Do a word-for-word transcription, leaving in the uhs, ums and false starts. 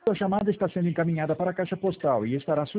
Sua chamada está sendo encaminhada para a caixa postal e estará